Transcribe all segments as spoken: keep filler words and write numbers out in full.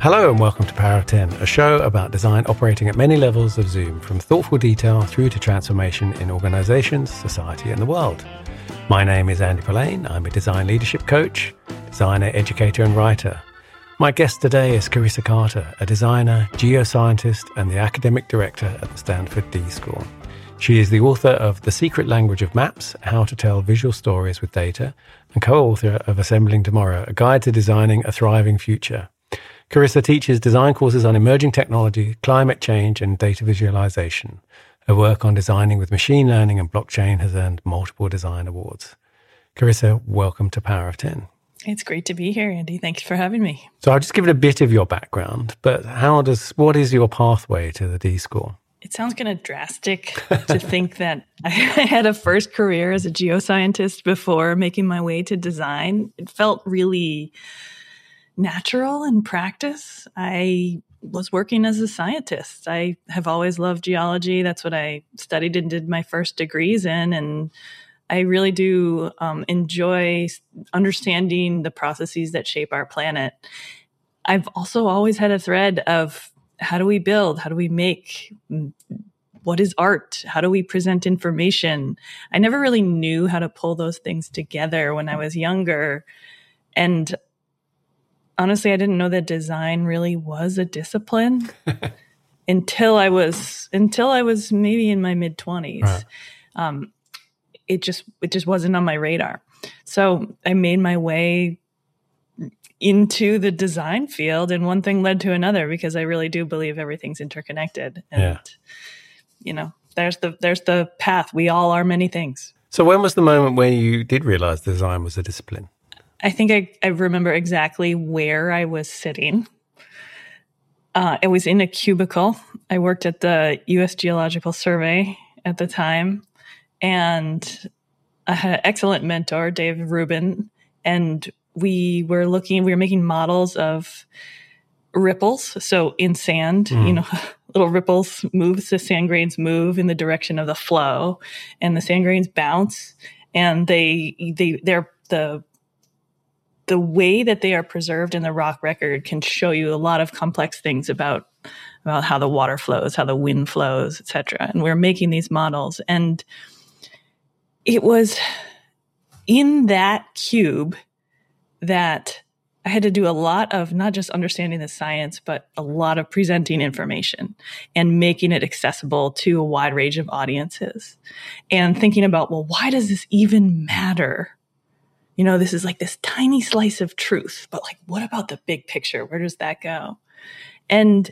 Hello and welcome to Power of ten, a show about design operating at many levels of Zoom, from thoughtful detail through to transformation in organizations, society and the world. My name is Andy Polaine. I'm a design leadership coach, designer, educator and writer. My guest today is Carissa Carter, a designer, geoscientist and the academic director at the Stanford D School. She is the author of The Secret Language of Maps, How to Tell Visual Stories with Data, and co-author of Assembling Tomorrow, a guide to designing a thriving future. Carissa teaches design courses on emerging technology, climate change, and data visualization. Her work on designing with machine learning and blockchain has earned multiple design awards. Carissa, welcome to Power of ten. It's great to be here, Andy. Thank you for having me. So I'll just give it a bit of your background, but how does what is your pathway to the D School? It sounds kind of drastic to think that I had a first career as a geoscientist before making my way to design. It felt really natural in practice. I was working as a scientist. I have always loved geology. That's what I studied and did my first degrees in. And I really do um, enjoy understanding the processes that shape our planet. I've also always had a thread of how do we build? How do we make? What is art? How do we present information? I never really knew how to pull those things together when I was younger. And honestly, I didn't know that design really was a discipline until I was until I was maybe in my mid twenties. Right. Um, it just it just wasn't on my radar. So I made my way into the design field, and one thing led to another because I really do believe everything's interconnected. And yeah. you know, there's the there's the path. We all are many things. So when was the moment when you did realize design was a discipline? I think I, I remember exactly where I was sitting. Uh, it was in a cubicle. I worked at the U S Geological Survey at the time, and I had an excellent mentor, Dave Rubin, and we were looking, we were making models of ripples. So in sand, mm. you know, little ripples move, the sand grains move in the direction of the flow, and the sand grains bounce, and they, they, they're the, the way that they are preserved in the rock record can show you a lot of complex things about, about how the water flows, how the wind flows, et cetera. And we're making these models. And it was in that cube that I had to do a lot of not just understanding the science, but a lot of presenting information and making it accessible to a wide range of audiences and thinking about, well, why does this even matter? You know, this is like this tiny slice of truth, but like, what about the big picture? Where does that go? And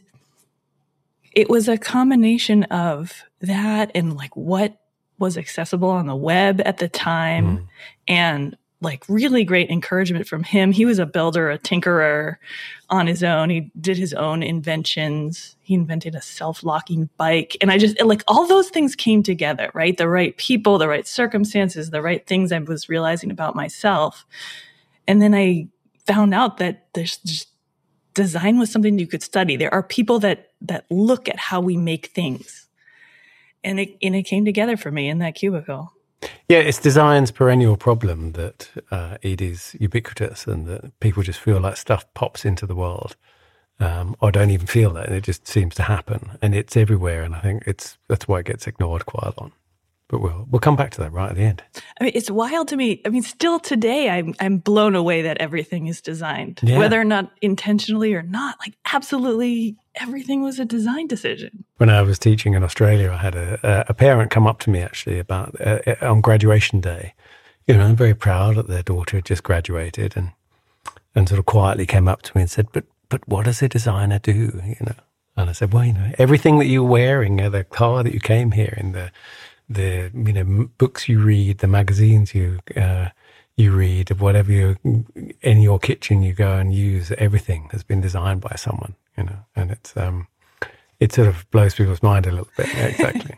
it was a combination of that and like what was accessible on the web at the time mm. and like really great encouragement from him. He was a builder, a tinkerer on his own. He did his own inventions. He invented a self-locking bike. And I just, like, all those things came together, right? The right people, the right circumstances, the right things I was realizing about myself. And then I found out that there's just, design was something you could study. There are people that, that look at how we make things. And it, and it came together for me in that cubicle. Yeah, it's design's perennial problem that uh, it is ubiquitous and that people just feel like stuff pops into the world um, or don't even feel that, and it just seems to happen. And it's everywhere, and I think it's that's why it gets ignored quite a lot. But we'll we'll come back to that right at the end. I mean, it's wild to me. I mean, still today, I'm I'm blown away that everything is designed, yeah. whether or not intentionally or not. Like, absolutely everything was a design decision. When I was teaching in Australia, I had a a parent come up to me actually about uh, on graduation day. You know, I'm very proud that their daughter had just graduated, and and sort of quietly came up to me and said, "But but what does a designer do?" You know, and I said, "Well, you know, everything that you're wearing, uh, the car that you came here in, the the you know books you read, the magazines you uh, you read, whatever you in your kitchen you go and use, everything has been designed by someone." You know, and it's um, it sort of blows people's mind a little bit. Yeah, exactly.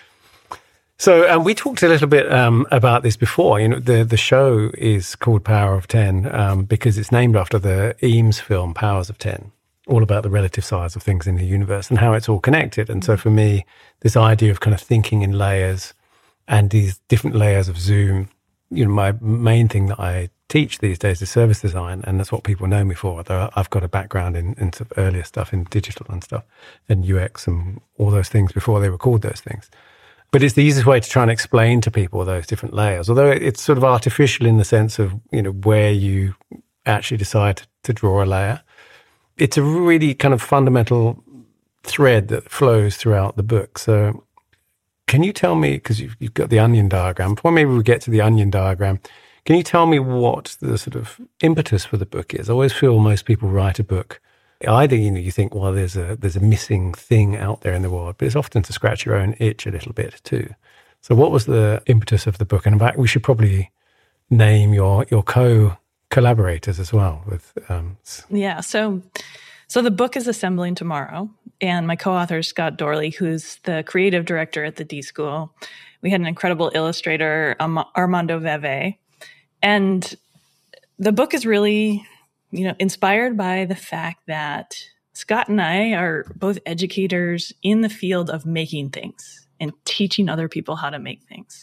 So um, we talked a little bit um, about this before. You know, the the show is called Power of ten um, because it's named after the Eames film Powers of Ten, all about the relative size of things in the universe and how it's all connected. And so for me, this idea of kind of thinking in layers and these different layers of Zoom, you know, my main thing that I teach these days is service design, and that's what people know me for. Though I've got a background in, in sort of earlier stuff in digital and stuff, and U X and all those things before they were called those things. But it's the easiest way to try and explain to people those different layers, although it's sort of artificial in the sense of, you know, where you actually decide to draw a layer. It's a really kind of fundamental thread that flows throughout the book. So can you tell me, because you've, you've got the onion diagram, before maybe we get to the onion diagram, can you tell me what the sort of impetus for the book is? I always feel most people write a book, either, you know, you think, well, there's a there's a missing thing out there in the world, but it's often to scratch your own itch a little bit too. So what was the impetus of the book? And in fact, we should probably name your your co-collaborators as well. With um, Yeah, so so the book is assembling tomorrow, and my co-author is Scott Dorley, who's the creative director at the D School. We had an incredible illustrator, um, Armando Veve, and the book is really, you know, inspired by the fact that Scott and I are both educators in the field of making things and teaching other people how to make things.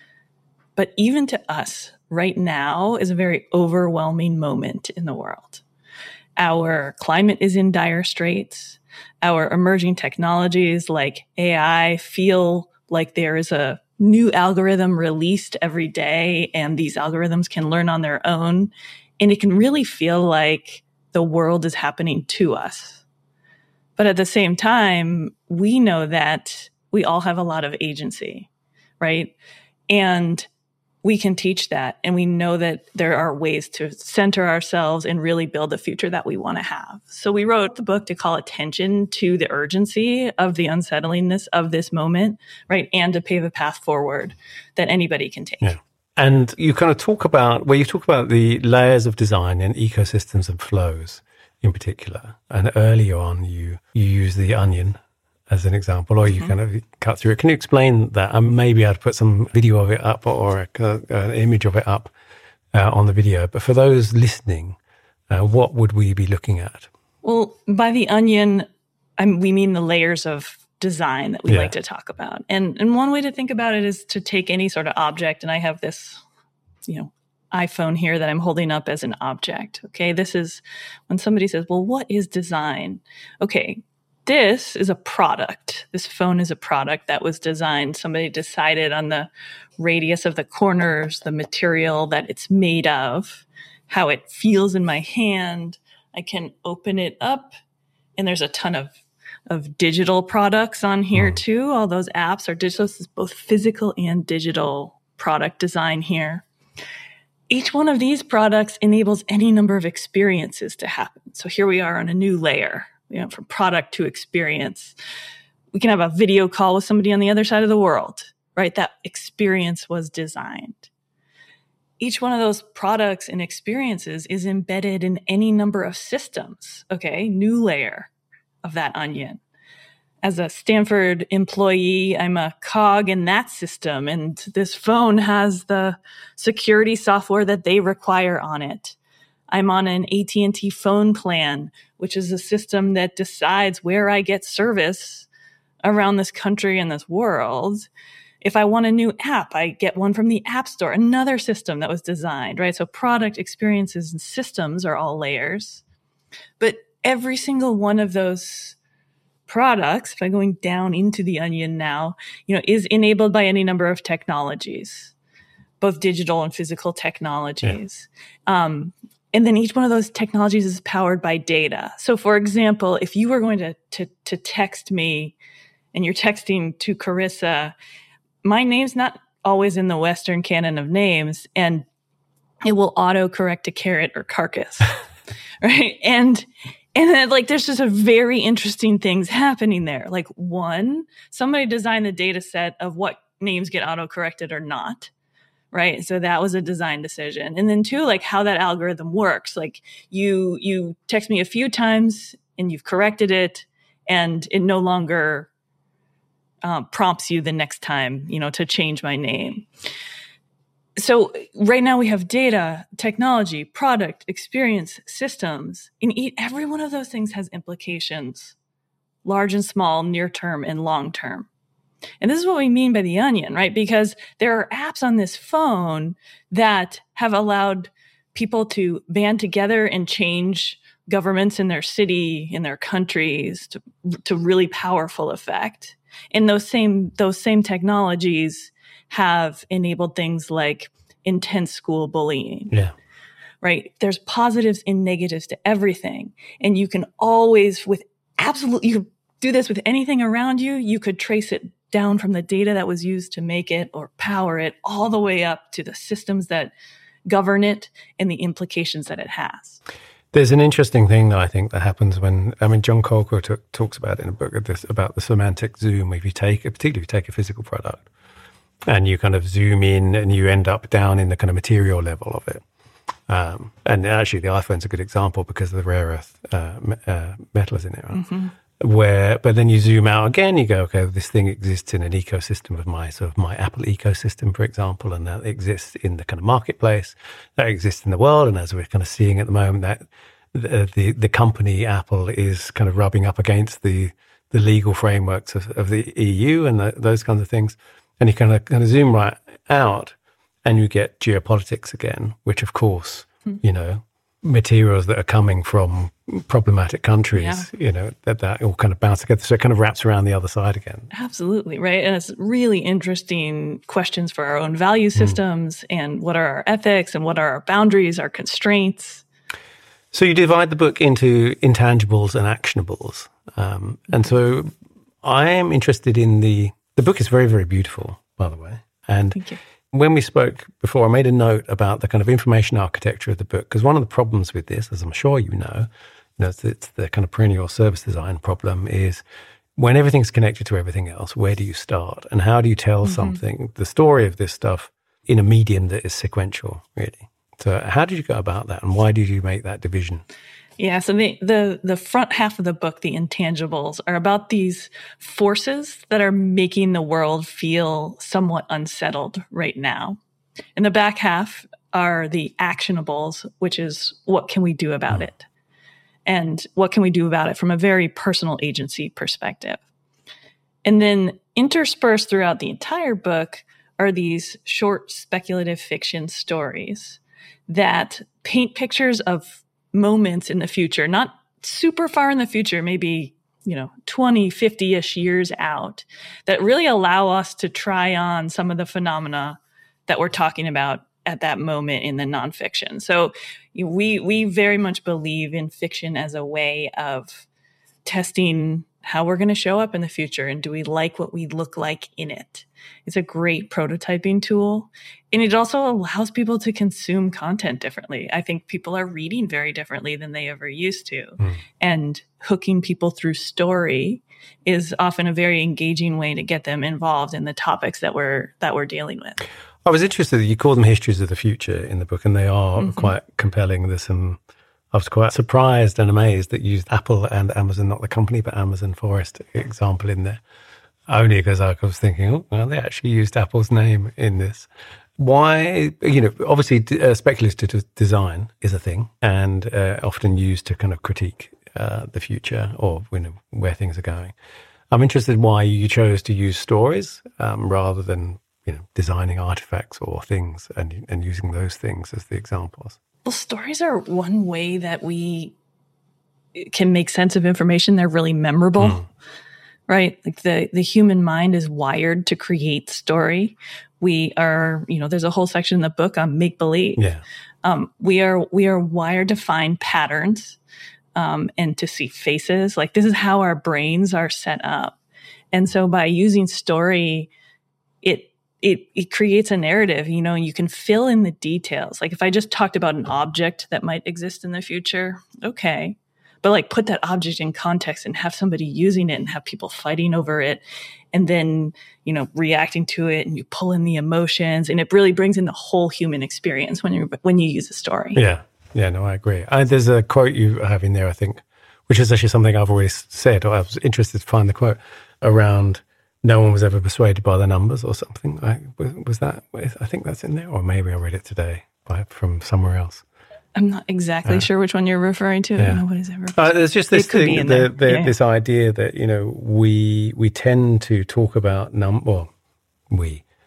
But even to us, right now is a very overwhelming moment in the world. Our climate is in dire straits. Our emerging technologies like A I feel like there is a new algorithm released every day, and these algorithms can learn on their own. And it can really feel like the world is happening to us. But at the same time, we know that we all have a lot of agency, right? And we can teach that. And we know that there are ways to center ourselves and really build the future that we want to have. So we wrote the book to call attention to the urgency of the unsettlingness of this moment, right? And to pave a path forward that anybody can take. Yeah. And you kind of talk about, well, you talk about the layers of design and ecosystems and flows in particular. And early on, you, you use the onion as an example, or you mm-hmm. kind of cut through it. Can you explain that? And maybe I'd put some video of it up or a, uh, an image of it up uh, on the video. But for those listening, uh, what would we be looking at? Well, by the onion, I'm, we mean the layers of design that we yeah. like to talk about. And and one way to think about it is to take any sort of object. And I have this, you know, iPhone here that I'm holding up as an object. Okay. This is when somebody says, well, what is design? Okay. This is a product. This phone is a product that was designed. Somebody decided on the radius of the corners, the material that it's made of, how it feels in my hand. I can open it up, and there's a ton of of digital products on here too. All those apps are digital. This is both physical and digital product design here. Each one of these products enables any number of experiences to happen. So here we are on a new layer, you know, from product to experience. We can have a video call with somebody on the other side of the world, right? That experience was designed. Each one of those products and experiences is embedded in any number of systems. Okay, new layer of that onion. As a Stanford employee, I'm a cog in that system, and this phone has the security software that they require on it. I'm on an A T and T phone plan, which is a system that decides where I get service around this country and this world. If I want a new app, I get one from the App Store, another system that was designed, right? So product, experiences, and systems are all layers. But every single one of those products, if I'm going down into the onion now, you know, is enabled by any number of technologies, both digital and physical technologies. Yeah. Um, and then each one of those technologies is powered by data. So for example, if you were going to, to, to text me and you're texting to Carissa, my name's not always in the Western canon of names, and it will auto-correct to carrot or carcass, right? And And then, like, there's just a very interesting things happening there. Like, one, somebody designed the data set of what names get auto-corrected or not, right? So that was a design decision. And then two, like, how that algorithm works. Like, you you text me a few times and you've corrected it, and it no longer uh, prompts you the next time, you know, to change my name. So right now we have data, technology, product, experience, systems. And every one of those things has implications, large and small, near term and long term. And this is what we mean by the onion, right? Because there are apps on this phone that have allowed people to band together and change governments in their city, in their countries, to, to really powerful effect. And those same those same technologies have enabled things like intense school bullying. Yeah. Right? There's positives and negatives to everything. And you can always, with absolute, you could do this with anything around you. You could trace it down from the data that was used to make it or power it all the way up to the systems that govern it and the implications that it has. There's an interesting thing that I think that happens when, I mean, John Kolker t- talks about it in a book of this, about the semantic zoom. If you take, particularly if you take a physical product and you kind of zoom in and you end up down in the kind of material level of it. Um, and actually the iPhone's a good example because of the rare earth uh, me- uh, metals in it, right? Mm-hmm. Where, but then you zoom out again, you go, okay, this thing exists in an ecosystem of my sort of my Apple ecosystem, for example, and that exists in the kind of marketplace, that exists in the world. And as we're kind of seeing at the moment, that the the, the company Apple is kind of rubbing up against the the legal frameworks of, of the E U and the, those kinds of things. And you kind of kind of zoom right out, and you get geopolitics again, which of course, hmm. you know, materials that are coming from problematic countries, yeah. you know, that, that all kind of bounce together. So it kind of wraps around the other side again. Absolutely, right? And it's really interesting questions for our own value systems mm. and what are our ethics and what are our boundaries, our constraints. So you divide the book into intangibles and actionables. Um, and so I am interested in the, the book is very, very beautiful, by the way. And Thank you. When we spoke before, I made a note about the kind of information architecture of the book, because one of the problems with this, as I'm sure you know, you know, it's, it's the kind of perennial service design problem, is when everything's connected to everything else, where do you start? And how do you tell mm-hmm. something, the story of this stuff, in a medium that is sequential, really? So how did you go about that, and why did you make that division? Yeah, so the, the the front half of the book, the intangibles, are about these forces that are making the world feel somewhat unsettled right now. And the back half are the actionables, which is what can we do about mm. it? And what can we do about it from a very personal agency perspective? And then interspersed throughout the entire book are these short speculative fiction stories that paint pictures of moments in the future, not super far in the future, maybe, you know, twenty, fifty-ish years out, that really allow us to try on some of the phenomena that we're talking about at that moment in the nonfiction. So we we very much believe in fiction as a way of testing how we're going to show up in the future, and do we like what we look like in it? It's a great prototyping tool. And it also allows people to consume content differently. I think people are reading very differently than they ever used to. Mm. And hooking people through story is often a very engaging way to get them involved in the topics that we're that we're dealing with. I was interested that you call them histories of the future in the book, and they are mm-hmm. quite compelling. There's some, I was quite surprised and amazed that you used Apple and Amazon, not the company, but Amazon Forest example in there. Only because I was thinking, oh, well, they actually used Apple's name in this. Why, you know, obviously uh, speculative design is a thing, and uh, often used to kind of critique uh, the future or, you know, where things are going. I'm interested in why you chose to use stories um, rather than, you know, designing artifacts or things and and using those things as the examples. Well, stories are one way that we can make sense of information. They're really memorable. Mm. Right? Like the, the human mind is wired to create story. We are, you know, there's a whole section in the book on make-believe. Yeah. Um, we are, we are wired to find patterns, um, and to see faces. Like this is how our brains are set up. And so by using story, it, it, it creates a narrative, you know, you can fill in the details. Like if I just talked about an object that might exist in the future, okay. But like put that object in context and have somebody using it and have people fighting over it and then, you know, reacting to it, and you pull in the emotions, and it really brings in the whole human experience when you when you use a story. Yeah. Yeah, no, I agree. I, there's a quote you have in there, I think, which is actually something I've always said, or I was interested to find the quote around no one was ever persuaded by the numbers or something. I, was, was that, I think that's in there, or maybe I read it today by, from somewhere else. I'm not exactly uh, sure which one you're referring to. Yeah. Nobody's ever. Uh, there's just this thing, the, the, yeah. this idea that, you know, we we tend to talk about num. Well, we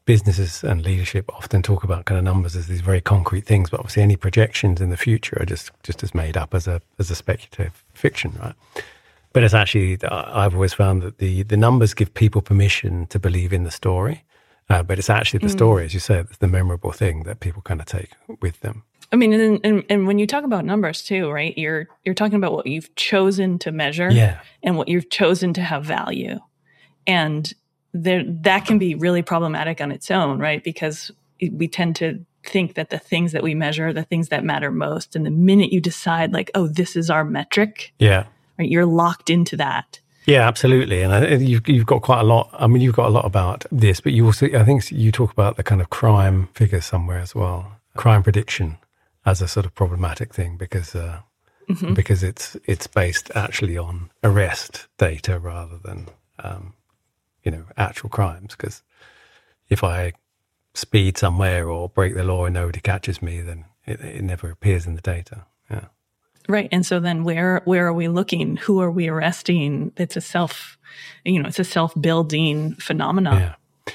businesses and leadership often talk about kind of numbers as these very concrete things, but obviously any projections in the future are just, just as made up as a as a speculative fiction, right? But it's actually, I've always found that the, the numbers give people permission to believe in the story, uh, but it's actually the mm. story, as you said, it's the memorable thing that people kind of take with them. I mean, and, and and when you talk about numbers too, right? You're you're talking about what you've chosen to measure, yeah. and what you've chosen to have value, and there that can be really problematic on its own, right? Because we tend to think that the things that we measure are the things that matter most, and the minute you decide, like, oh, this is our metric, yeah, right, you're locked into that. Yeah, absolutely, and I, you've you've got quite a lot. I mean, you've got a lot about this, but you also, I think, you talk about the kind of crime figures somewhere as well, crime prediction as a sort of problematic thing because uh, mm-hmm. because it's it's based actually on arrest data rather than um, you know actual crimes. Because if I speed somewhere or break the law and nobody catches me, then it, it never appears in the data. Yeah, right. And so then where where are we looking? Who are we arresting? It's a self, you know, it's a self-building phenomenon. Yeah.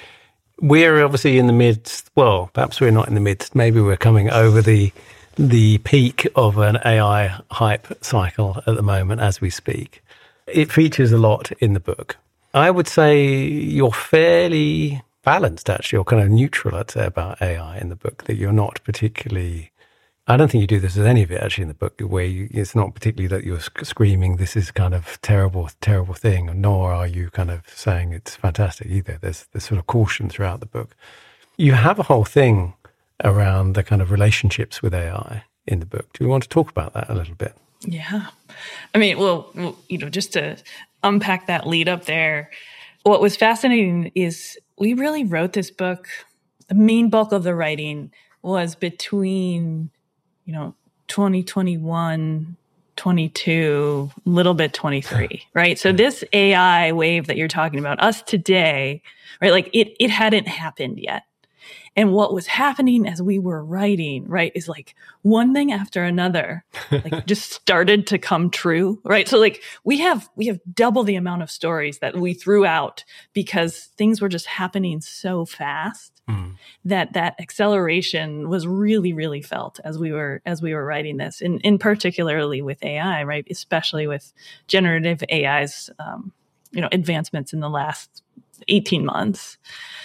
We're obviously in the midst, well, perhaps we're not in the midst, maybe we're coming over the the peak of an A I hype cycle at the moment as we speak. It features a lot in the book. I would say you're fairly balanced, actually, or kind of neutral, I'd say, about A I in the book, that you're not particularly, I don't think you do this with any of it, actually, in the book, where you, it's not particularly that you're screaming, this is kind of terrible, terrible thing, nor are you kind of saying it's fantastic either. There's this sort of caution throughout the book. You have a whole thing around the kind of relationships with A I in the book. Do you want to talk about that a little bit? Yeah. I mean, well, well, you know, just to unpack that lead up there, what was fascinating is we really wrote this book, the main bulk of the writing was between, you know, twenty twenty-one, twenty-two, little bit twenty-three, right? So this A I wave that you're talking about, us today, right? Like it, it hadn't happened yet. And what was happening as we were writing, right, is like one thing after another, like just started to come true, right? So like we have, we have double the amount of stories that we threw out because things were just happening so fast mm. that that acceleration was really, really felt as we were, as we were writing this, in, in particularly with A I, right? Especially with generative A I's, um, you know, advancements in the last eighteen months.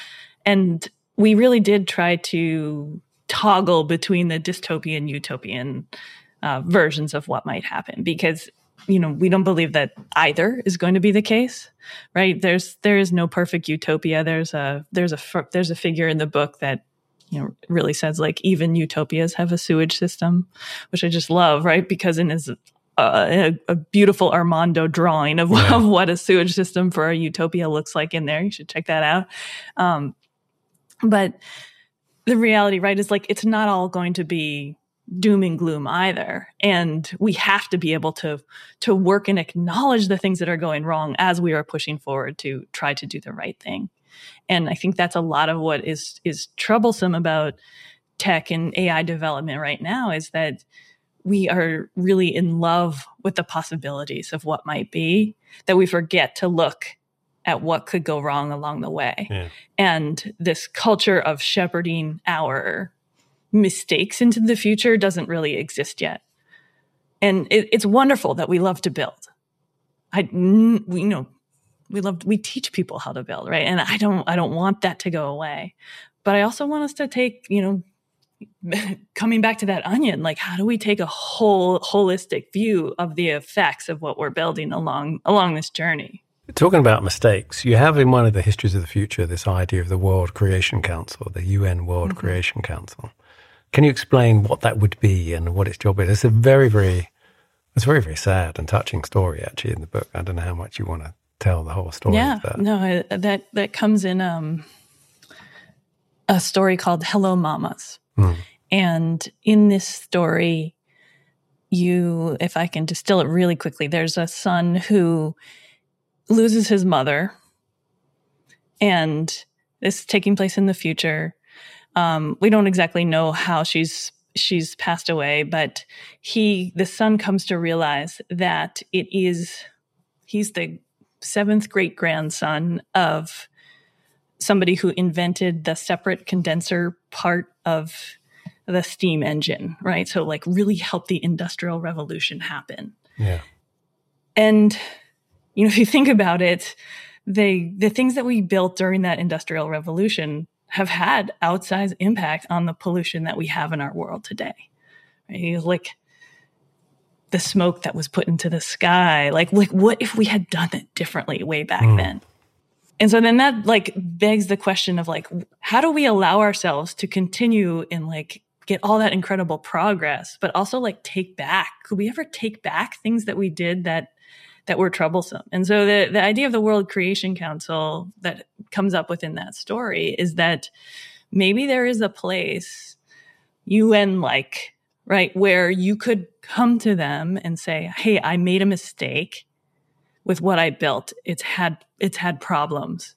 And we really did try to toggle between the dystopian, utopian uh, versions of what might happen because, you know, we don't believe that either is going to be the case, right? There's there is no perfect utopia. There's a there's a there's a figure in the book that, you know, really says like even utopias have a sewage system, which I just love, right? Because in his uh, a, a beautiful Armando drawing of, yeah. of what a sewage system for a utopia looks like in there. You should check that out. Um, But the reality, right, is like it's not all going to be doom and gloom either. And we have to be able to to work and acknowledge the things that are going wrong as we are pushing forward to try to do the right thing. And I think that's a lot of what is is troublesome about tech and A I development right now is that we are really in love with the possibilities of what might be, that we forget to look at what could go wrong along the way. Yeah. And this culture of shepherding our mistakes into the future doesn't really exist yet. And it, it's wonderful that we love to build. I, we, you know, we love, we teach people how to build, right? And I don't, I don't want that to go away. But I also want us to take, you know, coming back to that onion, like how do we take a whole holistic view of the effects of what we're building along, along this journey? Talking about mistakes, you have in one of the histories of the future this idea of the World Creation Council, the U N World mm-hmm. Creation Council. Can you explain what that would be and what its job is? It's a very, very, it's a very, very sad and touching story actually in the book. I don't know how much you want to tell the whole story. Yeah, of that. no, I, that that comes in um, a story called Hello Mamas, mm. and in this story, you, if I can distill it really quickly, there's a son who loses his mother, and this is taking place in the future. Um, we don't exactly know how she's she's passed away, but he, the son, comes to realize that it is he's the seventh great grandson of somebody who invented the separate condenser part of the steam engine, right? So like really helped the Industrial Revolution happen. Yeah. And, you know, if you think about it, they, the things that we built during that Industrial Revolution have had outsized impact on the pollution that we have in our world today. Right? Like the smoke that was put into the sky, like, like what if we had done it differently way back mm. then? And so then that like begs the question of like, how do we allow ourselves to continue and like get all that incredible progress, but also like take back? Could we ever take back things that we did that that were troublesome? And so the, the idea of the World Creation Council that comes up within that story is that maybe there is a place, U N-like, right, where you could come to them and say, hey, I made a mistake with what I built. It's had it's had problems.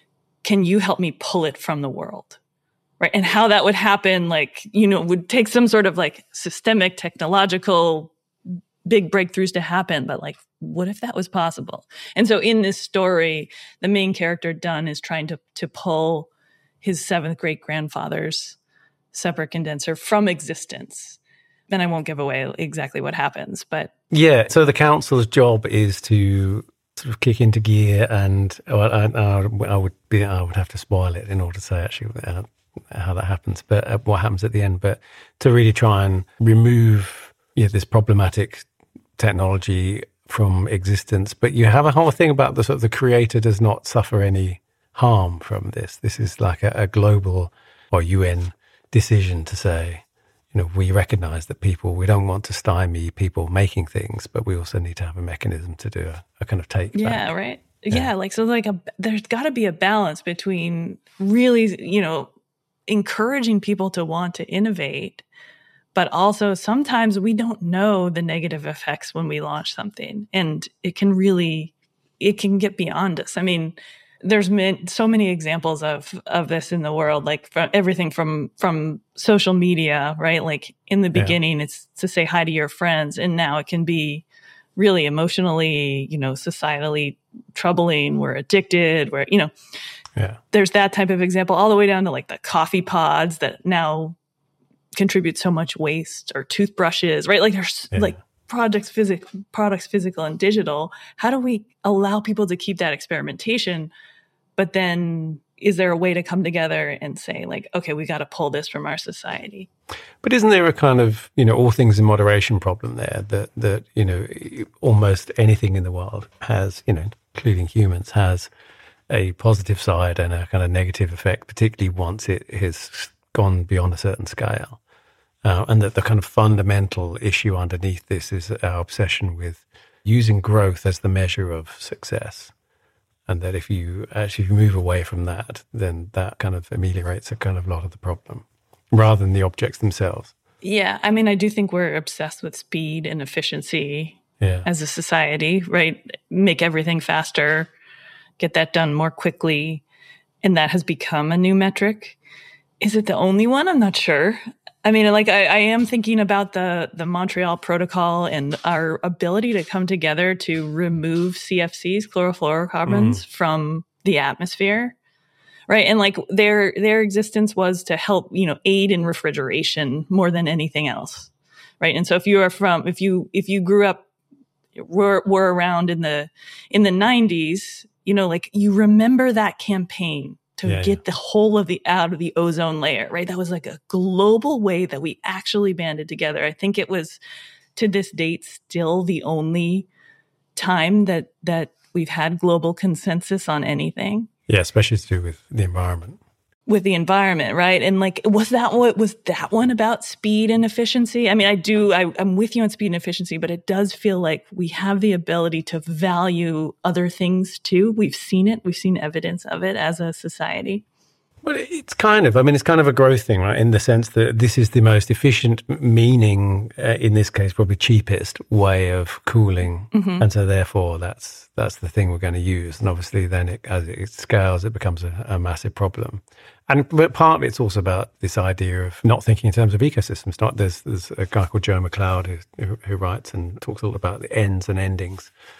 Can you help me pull it from the world? Right. And how that would happen, like, you know, would take some sort of like systemic, technological, big breakthroughs to happen. But like, what if that was possible? And so in this story, the main character, Dunn, is trying to to pull his seventh great grandfather's separate condenser from existence. Then I won't give away exactly what happens, but yeah. So the council's job is to sort of kick into gear, and well, I, I, I would be, I would have to spoil it in order to say actually uh, how that happens, but uh, what happens at the end. But to really try and remove yeah, this problematic technology from existence. But you have a whole thing about the sort of the creator does not suffer any harm from this. This is like a, a global or U N decision to say, you know, we recognize that people, we don't want to stymie people making things, but we also need to have a mechanism to do a, a kind of take back. Yeah, right. Yeah. yeah, like, so like a, there's got to be a balance between really, you know, encouraging people to want to innovate, but also sometimes we don't know the negative effects when we launch something, and it can really, it can get beyond us. I mean, there's been so many examples of of this in the world, like from everything from from social media, right? Like in the beginning, yeah. it's to say hi to your friends, and now it can be really emotionally, you know, societally troubling. We're addicted. We're, you know, yeah. There's that type of example, all the way down to like the coffee pods that now contribute so much waste, or toothbrushes, right? Like there's yeah. like products, physic, products, physical and digital. How do we allow people to keep that experimentation? But then is there a way to come together and say like, okay, we got to pull this from our society? But isn't there a kind of, you know, all things in moderation problem there, that, that, you know, almost anything in the world has, you know, including humans, has a positive side and a kind of negative effect, particularly once it has gone beyond a certain scale. Uh, and that the kind of fundamental issue underneath this is our obsession with using growth as the measure of success. And that if you actually move away from that, then that kind of ameliorates a kind of lot of the problem, rather than the objects themselves. Yeah, I mean, I do think we're obsessed with speed and efficiency yeah. as a society, right? Make everything faster, get that done more quickly. And that has become a new metric. Is it the only one? I'm not sure. I mean, like I, I am thinking about the the Montreal Protocol and our ability to come together to remove C F Cs, chlorofluorocarbons, mm. from the atmosphere, right? And like their their existence was to help, you know, aid in refrigeration more than anything else, right? And so if you are from if you if you grew up were were around in the in the nineties, you know, like you remember that campaign to yeah, get yeah. the whole of the out of the ozone layer, right? That was like a global way that we actually banded together. I think it was, to this date, still the only time that that we've had global consensus on anything. Yeah, especially to do with the environment. With the environment, right? And like, was that what was that one about speed and efficiency? I mean, I do, I, I'm with you on speed and efficiency, but it does feel like we have the ability to value other things too. We've seen it. We've seen evidence of it as a society. Well, it's kind of, I mean, it's kind of a growth thing, right? In the sense that this is the most efficient, meaning, uh, in this case, probably cheapest way of cooling. Mm-hmm. And so therefore that's, that's the thing we're going to use. And obviously then it, as it scales, it becomes a, a massive problem. And but part of it's also about this idea of not thinking in terms of ecosystems. Not there's there's a guy called Joe McLeod who, who who writes and talks all about the ends and endings,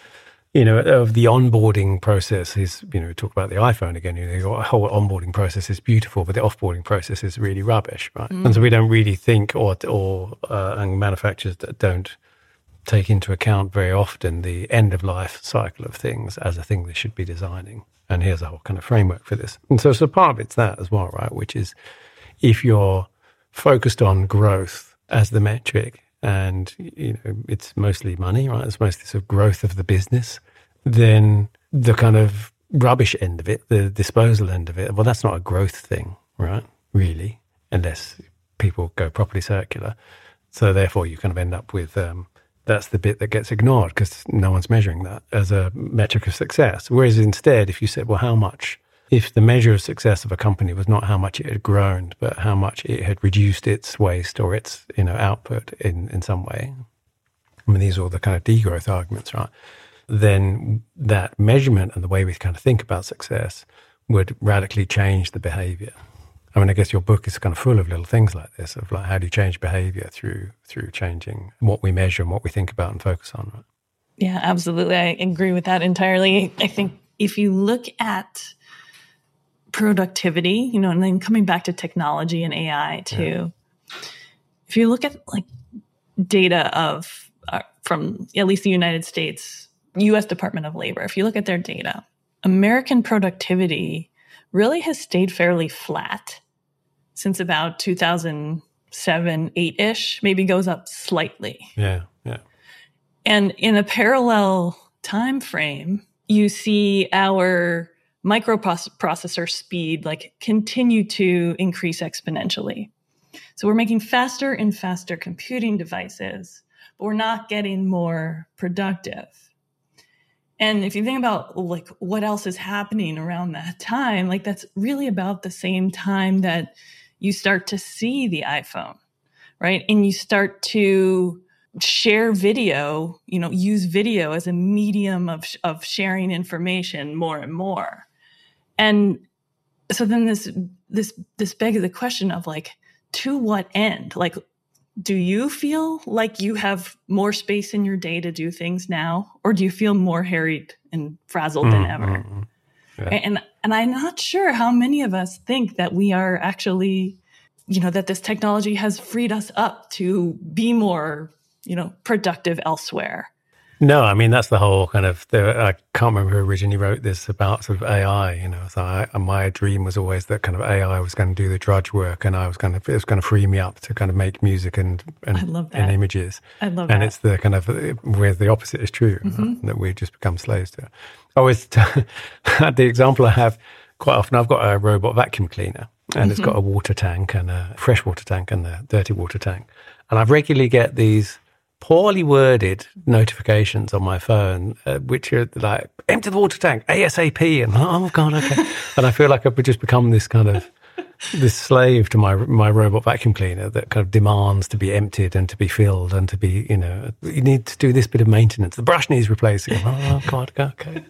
you know, of the onboarding process is, you know, talk about the iPhone again, you know, your whole onboarding process is beautiful, but the offboarding process is really rubbish, right? Mm. And so we don't really think, or, or uh, and manufacturers that don't take into account very often the end of life cycle of things as a thing they should be designing. And here's a whole kind of framework for this. And so, so part of it's that as well, right? Which is if you're focused on growth as the metric, and you know it's mostly money, right? It's mostly sort of growth of the business. Then the kind of rubbish end of it, the disposal end of it, well, that's not a growth thing, right? Really, unless people go properly circular. So therefore, you kind of end up with um, that's the bit that gets ignored because no one's measuring that as a metric of success. Whereas instead, if you said, well, how much? If the measure of success of a company was not how much it had grown, but how much it had reduced its waste or its, you know, output in, in some way, I mean, these are all the kind of degrowth arguments, right? Then that measurement and the way we kind of think about success would radically change the behavior. I mean, I guess your book is kind of full of little things like this, of like, how do you change behavior through through changing what we measure and what we think about and focus on, right? Yeah, absolutely. I agree with that entirely. I think if you look at productivity, you know, and then coming back to technology and A I too. Yeah. If you look at like data of uh, from at least the United States, U S Department of Labor, if you look at their data, American productivity really has stayed fairly flat since about two thousand seven, eight-ish, maybe goes up slightly. Yeah, yeah. And in a parallel time frame, you see our microprocessor speed like continue to increase exponentially. So we're making faster and faster computing devices, but we're not getting more productive. And if you think about like what else is happening around that time, like that's really about the same time that you start to see the iPhone, right? And you start to share video, you know, use video as a medium of of sharing information more and more. And so then this this this begs the question of like, to what end? Like, do you feel like you have more space in your day to do things now, or do you feel more harried and frazzled mm, than ever? Mm, yeah. And and I'm not sure how many of us think that we are actually, you know, that this technology has freed us up to be more, you know, productive elsewhere. No, I mean, that's the whole kind of, the, I can't remember who originally wrote this about sort of A I, you know, so I, my dream was always that kind of A I was going to do the drudge work and I was going to, it was going to free me up to kind of make music and, and, I love that. and images. I love and that. it's the kind of, where the opposite is true, mm-hmm. right? That we just become slaves to it. I always, the example I have quite often, I've got a robot vacuum cleaner and mm-hmm. it's got a water tank and a fresh water tank and a dirty water tank. And I regularly get these poorly worded notifications on my phone, uh, which are like, empty the water tank, ASAP. And oh, God, okay. And I feel like I've just become this kind of, this slave to my my robot vacuum cleaner that kind of demands to be emptied and to be filled and to be, you know, you need to do this bit of maintenance. The brush needs replacing. Oh, God, okay.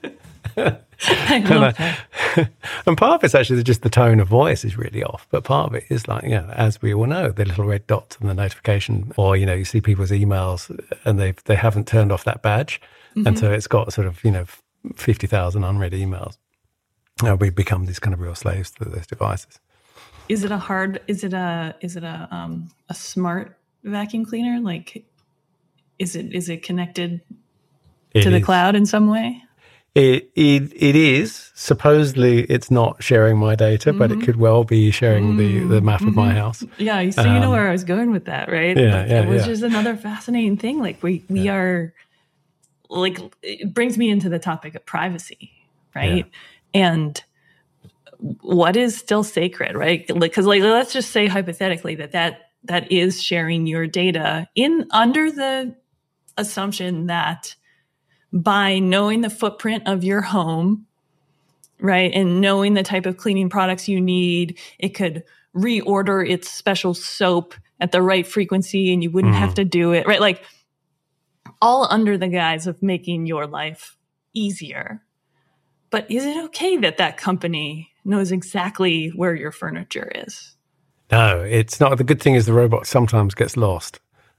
I love that. And part of it's actually just the tone of voice is really off, but part of it is like, you know, as we all know, the little red dots and the notification, or, you know, you see people's emails and they they haven't turned off that badge. Mm-hmm. And so it's got sort of, you know, fifty thousand unread emails. Uh, we become these kind of real slaves to those devices. Is it a hard, is it a, is it a, um, a smart vacuum cleaner? Like, is it, is it connected it to the is. cloud in some way? It, it it is. Supposedly it's not sharing my data, mm-hmm. but it could well be sharing mm-hmm. the, the map mm-hmm. of my house. Yeah, so um, you know where I was going with that, right? Yeah, like, yeah, Which yeah. is another fascinating thing. Like we, we yeah. are, like, it brings me into the topic of privacy, right? Yeah. And what is still sacred, right? Because like, like, let's just say hypothetically that, that that is sharing your data in under the assumption that by knowing the footprint of your home, right, and knowing the type of cleaning products you need, it could reorder its special soap at the right frequency and you wouldn't mm. have to do it, right? Like all under the guise of making your life easier. But is it okay that that company knows exactly where your furniture is? No, it's not. The good thing is the robot sometimes gets lost.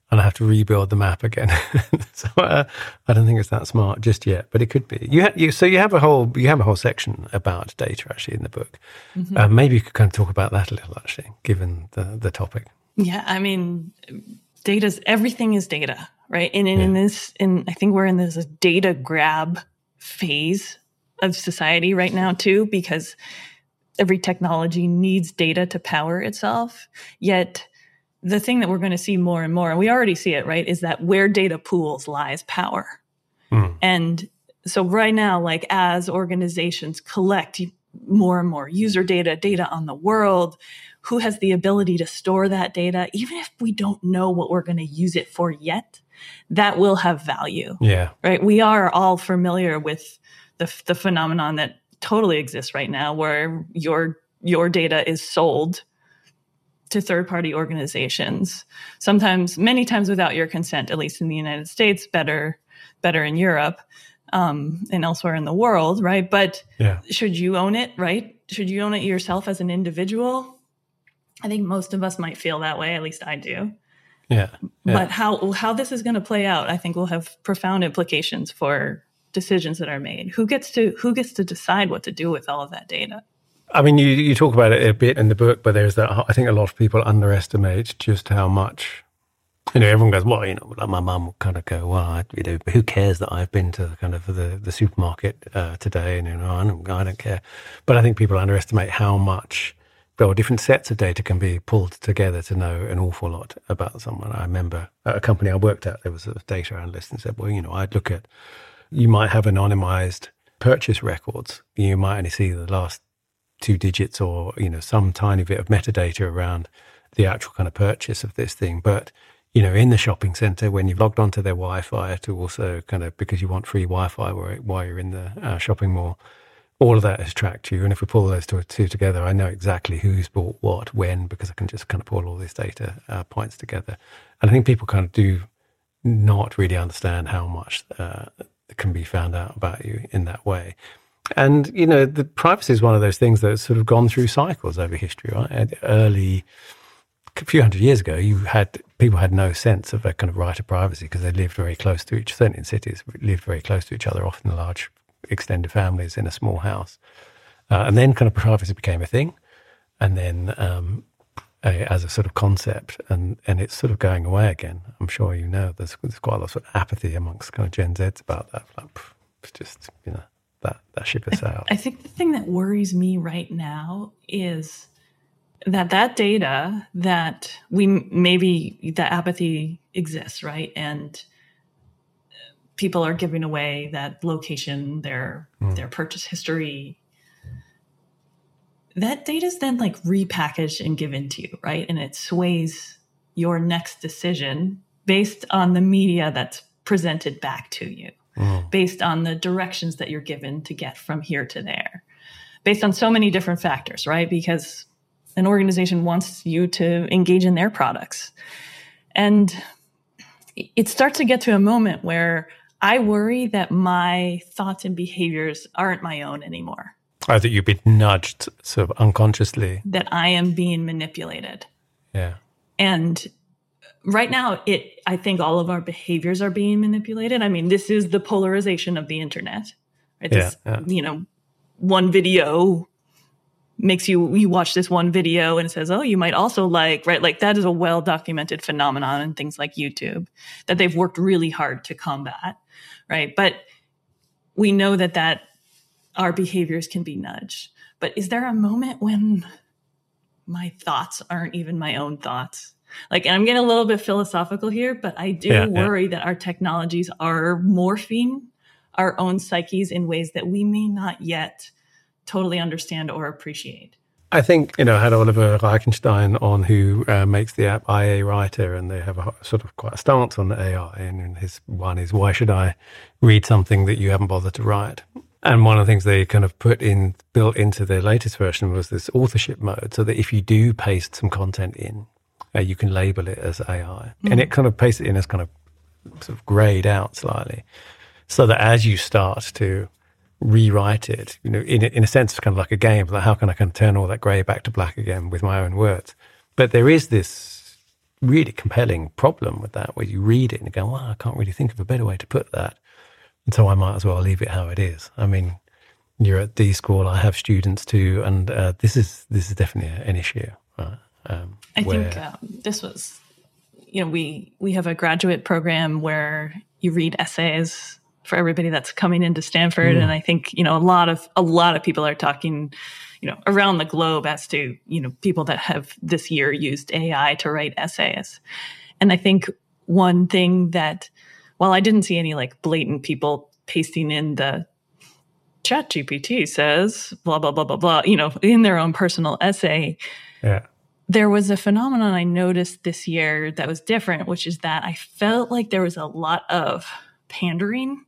and I have to rebuild the map again. so uh, I don't think it's that smart just yet, but it could be. You, ha- you so you have a whole you have a whole section about data actually in the book. Mm-hmm. Uh, maybe you could kind of talk about that a little actually, given the the topic. Yeah, I mean, data's everything is data, right? And in, yeah. in this, in I think we're in this data grab phase of society right now too, because every technology needs data to power itself. Yet the thing that we're going to see more and more, and we already see it, right, is that where data pools lies power. Mm. And so right now, like as organizations collect more and more user data, data on the world, who has the ability to store that data, even if we don't know what we're going to use it for yet, that will have value. Yeah. Right. We are all familiar with the the phenomenon that totally exists right now, where your your data is sold to third-party organizations, sometimes, many times without your consent, at least in the United States, better, better in Europe, um, and elsewhere in the world, right? But yeah. should you own it, right? Should you own it yourself as an individual? I think most of us might feel that way, at least I do. Yeah. yeah. But how how this is going to play out, I think will have profound implications for decisions that are made. Who gets to who gets to decide what to do with all of that data? I mean, you, you talk about it a bit in the book, but there's that, I think a lot of people underestimate just how much, you know, everyone goes, well, you know, like my mum will kind of go, well, I, you know, who cares that I've been to kind of the, the supermarket uh, today? And, you know, I don't, I don't care. But I think people underestimate how much, well, different sets of data can be pulled together to know an awful lot about someone. I remember at a company I worked at, there was a data analyst and said, well, you know, I'd look at, you might have anonymized purchase records. You might only see the last two digits or, you know, some tiny bit of metadata around the actual kind of purchase of this thing. But, you know, in the shopping center, when you've logged onto their Wi-Fi to also kind of, because you want free Wi-Fi while you're in the uh, shopping mall, all of that is tracked to you. And if we pull those two, two together, I know exactly who's bought what, when, because I can just kind of pull all these data uh, points together. And I think people kind of do not really understand how much uh, can be found out about you in that way. And, you know, the privacy is one of those things that's sort of gone through cycles over history, right? At early, a few hundred years ago, you had, people had no sense of a kind of right of privacy because they lived very close to each, certainly in cities, lived very close to each other, often large extended families in a small house. Uh, and then kind of privacy became a thing. And then um, a, as a sort of concept, and, and it's sort of going away again. I'm sure you know, there's, there's quite a lot of apathy amongst kind of Gen Zs about that. Like, pff, it's just, you know, that, that ship has sailed. I think the thing that worries me right now is that that data that we maybe the apathy exists, right? And people are giving away that location, their mm. their purchase history. That data is then like repackaged and given to you, right? And it sways your next decision based on the media that's presented back to you, mm. based on the directions that you're given to get from here to there, based on so many different factors, right? Because an organization wants you to engage in their products. And it starts to get to a moment where I worry that my thoughts and behaviors aren't my own anymore. Oh, that you've been nudged sort of unconsciously. That I am being manipulated. Yeah. And right now, it I think all of our behaviors are being manipulated. I mean, this is the polarization of the internet. Right? This, yeah, yeah. You know, one video makes you, you watch this one video and it says, oh, you might also like, right? Like that is a well-documented phenomenon in things like YouTube that they've worked really hard to combat, right? But we know that that our behaviors can be nudged. But is there a moment when my thoughts aren't even my own thoughts? Like, and I'm getting a little bit philosophical here, but I do yeah, worry yeah. that our technologies are morphing our own psyches in ways that we may not yet totally understand or appreciate. I think, you know, I had Oliver Reichenstein on, who uh, makes the app I A Writer, and they have a sort of quite a stance on A I. And his one is, why should I read something that you haven't bothered to write? And one of the things they kind of put in, built into their latest version was this authorship mode, so that if you do paste some content in, uh, you can label it as A I. Mm-hmm. And it kind of pastes it in as kind of sort of grayed out slightly, so that as you start to rewrite it, you know, in in a sense, it's kind of like a game. Like, how can I kind of turn all that grey back to black again with my own words? But there is this really compelling problem with that, where you read it and you go, well, I can't really think of a better way to put that. And so I might as well leave it how it is. I mean, you're at D school, I have students too, and uh, this is this is definitely an issue. Right? Um, I where, think um, this was, you know, we, we have a graduate program where you read essays for everybody that's coming into Stanford. Mm. And I think, you know, a lot of, a lot of people are talking, you know, around the globe as to, you know, people that have this year used A I to write essays. And I think one thing that, while I didn't see any like blatant people pasting in the ChatGPT says, blah, blah, blah, blah, blah, you know, in their own personal essay. Yeah. There was a phenomenon I noticed this year that was different, which is that I felt like there was a lot of pandering.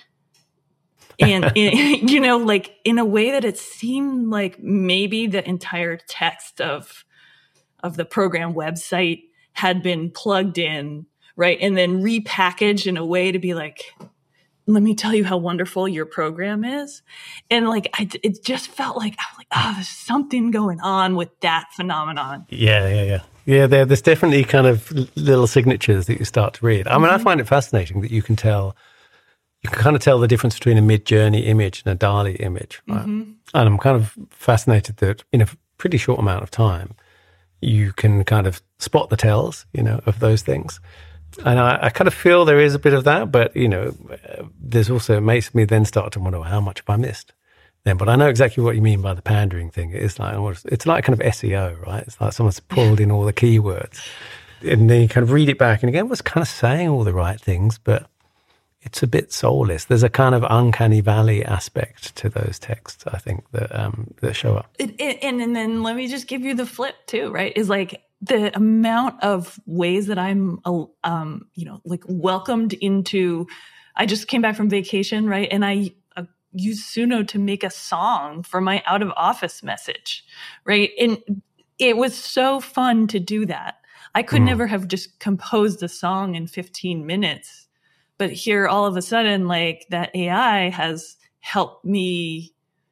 And, in, you know, like in a way that it seemed like maybe the entire text of, of the program website had been plugged in, right? And then repackaged in a way to be like, let me tell you how wonderful your program is. And like, I, it just felt like, I was like, oh, there's something going on with that phenomenon. Yeah, yeah, yeah. Yeah, there, there's definitely kind of little signatures that you start to read. I mean, mm-hmm. I find it fascinating that you can tell, you can kind of tell the difference between a Mid-Journey image and a DALL-E image, right? Mm-hmm. And I'm kind of fascinated that in a pretty short amount of time, you can kind of spot the tells, you know, of those things. And I, I kind of feel there is a bit of that, but, you know, uh, there's also, it makes me then start to wonder, well, how much have I missed then? But I know exactly what you mean by the pandering thing. It's like, it's like kind of S E O, right? It's like someone's pulled in all the keywords. And then you kind of read it back and again, was kind of saying all the right things, but it's a bit soulless. There's a kind of uncanny valley aspect to those texts, I think, that um, that show up. It, it, and, and then let me just give you the flip too, right? Is like, the amount of ways that I'm, um, you know, like welcomed into, I just came back from vacation, right? And I uh, used Suno to make a song for my out of office message, right? And it was so fun to do that. I could mm. never have just composed a song in fifteen minutes, but here all of a sudden, like that A I has helped me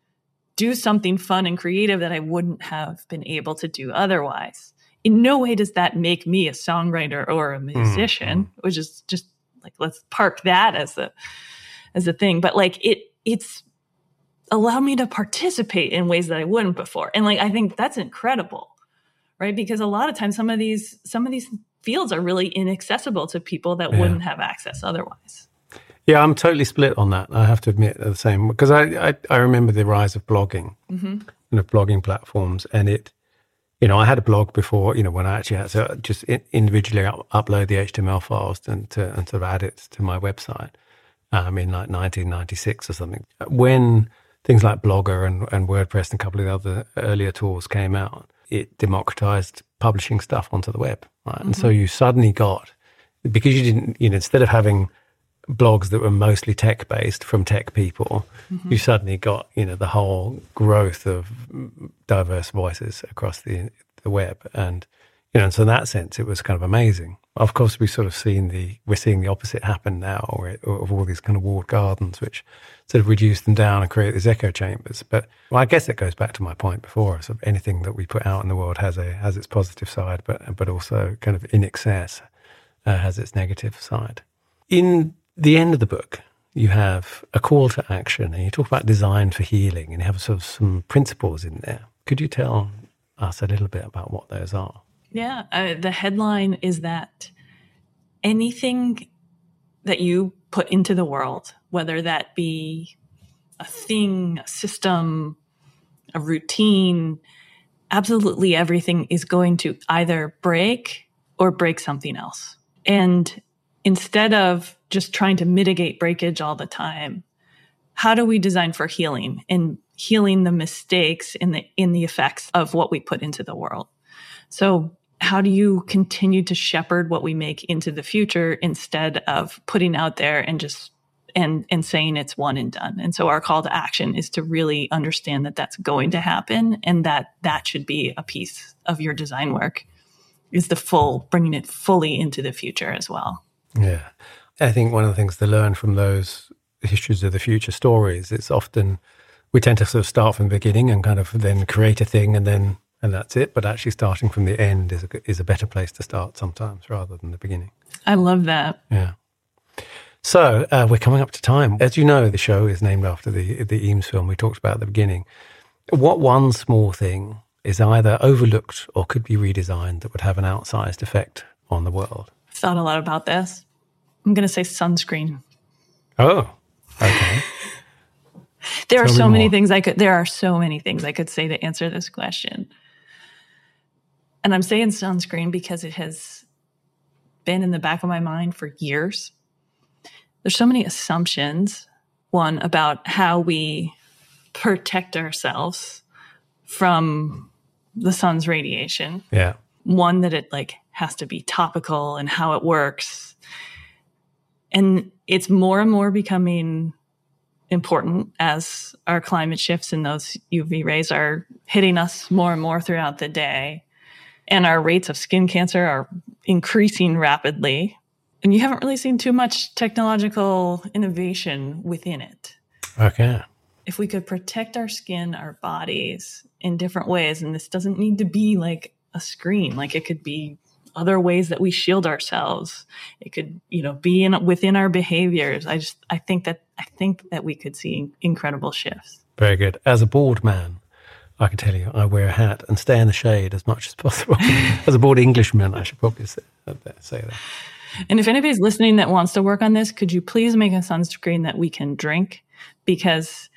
do something fun and creative that I wouldn't have been able to do otherwise. In no way does that make me a songwriter or a musician, mm-hmm. which is just like, let's park that as a, as a thing. But like it, it's allowed me to participate in ways that I wouldn't before. And like, I think that's incredible, right? Because a lot of times some of these, some of these fields are really inaccessible to people that yeah. wouldn't have access otherwise. Yeah, I'm totally split on that. I have to admit the same, because I, I, I remember the rise of blogging mm-hmm. and of blogging platforms, and it, you know, I had a blog before, you know, when I actually had to just individually up, upload the H T M L files and, to, and sort of add it to my website um, in like nineteen ninety-six or something. When things like Blogger and, and WordPress and a couple of the other earlier tools came out, it democratized publishing stuff onto the web, right? Mm-hmm. And so you suddenly got, because you didn't, you know, instead of having blogs that were mostly tech-based from tech people, mm-hmm. you suddenly got, you know, the whole growth of diverse voices across the the web. And, you know, and so in that sense, it was kind of amazing. Of course, we've sort of seen the, we're seeing the opposite happen now, or, or of all these kind of walled gardens, which sort of reduce them down and create these echo chambers. But well, I guess it goes back to my point before. So anything that we put out in the world has a has its positive side, but but also kind of in excess uh, has its negative side. In the end of the book, you have a call to action, and you talk about design for healing, and you have sort of some principles in there. Could you tell us a little bit about what those are? Yeah, uh, the headline is that anything that you put into the world, whether that be a thing, a system, a routine, absolutely everything is going to either break or break something else. And instead of just trying to mitigate breakage all the time, how do we design for healing and healing the mistakes in the in the effects of what we put into the world? So how do you continue to shepherd what we make into the future instead of putting out there and just and and saying it's one and done? And so our call to action is to really understand that that's going to happen, and that that should be a piece of your design work, is the full, bringing it fully into the future as well. Yeah. I think one of the things to learn from those histories of the future stories, it's often, we tend to sort of start from the beginning and kind of then create a thing and then and that's it. But actually starting from the end is a, is a better place to start sometimes rather than the beginning. I love that. Yeah. So uh, we're coming up to time. As you know, the show is named after the, the Eames film we talked about at the beginning. What one small thing is either overlooked or could be redesigned that would have an outsized effect on the world? I've thought a lot about this. I'm going to say sunscreen. Oh, okay. There are Tell me so many more. things I could, there are so many things I could say to answer this question. And I'm saying sunscreen because it has been in the back of my mind for years. There's so many assumptions, one, about how we protect ourselves from the sun's radiation. Yeah. One, that it like has to be topical and how it works. And it's more and more becoming important as our climate shifts and those U V rays are hitting us more and more throughout the day. And our rates of skin cancer are increasing rapidly. And you haven't really seen too much technological innovation within it. Okay. If we could protect our skin, our bodies in different ways, and this doesn't need to be like a screen, like it could be other ways that we shield ourselves. It could, you know, be in within our behaviors. I just, I think that, I think that we could see incredible shifts. Very good. As a bald man, I can tell you, I wear a hat and stay in the shade as much as possible. As a bald Englishman, I should probably say, say that. And if anybody's listening that wants to work on this, could you please make a sunscreen that we can drink? Because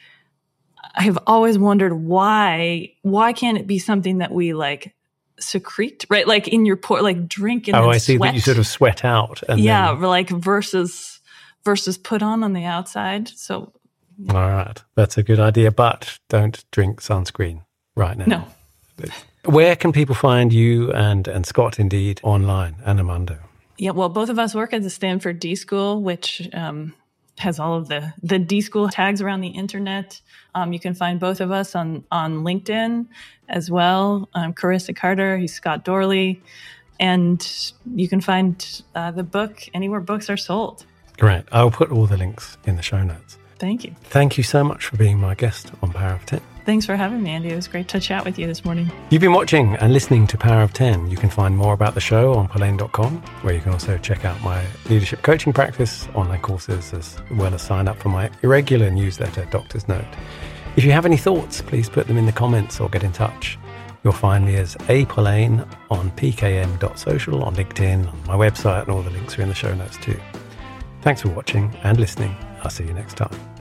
I have always wondered why, why can't it be something that we like secrete, right? Like in your pore, like drink and Oh, then I see sweat. that you sort of sweat out. And yeah, then... like versus versus put on on the outside. So, all right, that's a good idea, but don't drink sunscreen right now. No. Where can people find you and and Scott Indeed online, and Amando? Yeah, well, both of us work at the Stanford D School, which um, has all of the the D School tags around the internet. Um, you can find both of us on on LinkedIn as well. Um, Carissa Carter, he's Scott Dorley, and you can find uh, the book anywhere books are sold. Great. I'll put all the links in the show notes. Thank you. Thank you so much for being my guest on Power of ten. Thanks for having me, Andy. It was great to chat with you this morning. You've been watching and listening to Power of ten. You can find more about the show on Polane dot com, where you can also check out my leadership coaching practice, online courses, as well as sign up for my irregular newsletter, Doctor's Note. If you have any thoughts, please put them in the comments or get in touch. You'll find me as A Polane on p k m dot social, on LinkedIn, on my website, and all the links are in the show notes too. Thanks for watching and listening. I'll see you next time.